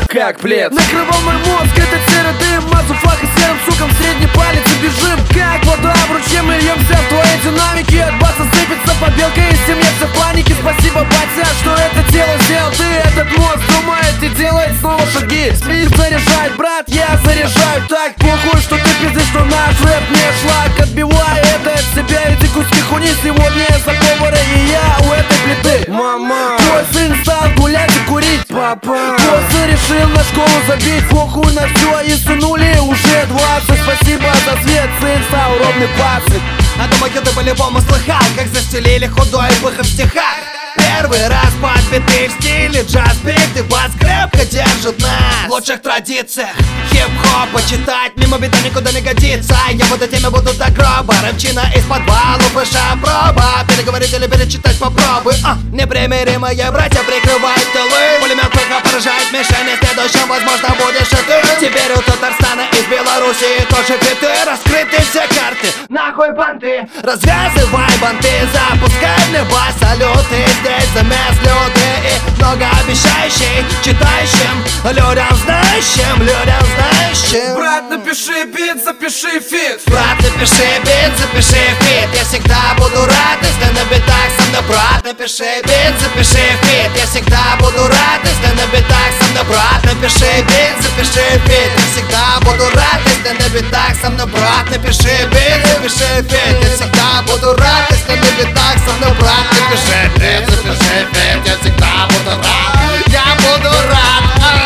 как плед. Накрывал мой мозг этот серый дым, массу флаг и серым сукам в средний палец и бежим. Как вода в ручье, мы льемся в твои динамики. От баса сыпется побелка и семьется в панике. Спасибо, батя, что это дело сделал ты. Этот мозг думает и делает снова шаги. Смех заряжает, брат, я заряжаю. Так похуй, что ты пиздишь, что наш рэп не шлак. Отбивай это от себя, эти куски хуйни. Сегодня я за повара и я у этой плиты. Мама, твой сын стал гулять и курить. Папа, босс решил на школу забить. Похуй на все и сынули уже 20. Спасибо за свет, сын стал ровный пацик. А думаю, ты по-любому слыхал, как застелили худой выход в стихах. Первый раз подбитый в стиле джаз-бит и бас крепко держит нас в лучших традициях хип-хоп почитать мимо бита никуда не годится. Я в этой теме буду до гроба. Рэпчина из подвала, пыша проба. Переговорить или перечитать попробуй. Непримиримые братья прикрывают тылы. Пулемет ПХ поражает мишени. Следующим, возможно, будешь и ты. Теперь у Татарстана из Белоруссии тоже фиты. Раскрыты все карты, нахуй банты. Развязывай банты, запускай в небо салюты. Здесь замес люди и многообещающий, читающим, людям знающим, людям знающим. Брат, напиши бит, запиши фит. Брат, напиши бит, запиши фит. Я всегда буду рад, если на битах со мной. Брат, напиши бит, запиши фит. Я всегда буду рад, если на битах со мной. Брат, напиши бит, запиши фит. Я всегда буду рад, если на битах со мной. Брат, напиши бит, запиши фит. Я всегда буду рад, если на битах со мной. Брат, напиши бит, запиши фит. Я всегда буду рад, я буду рад.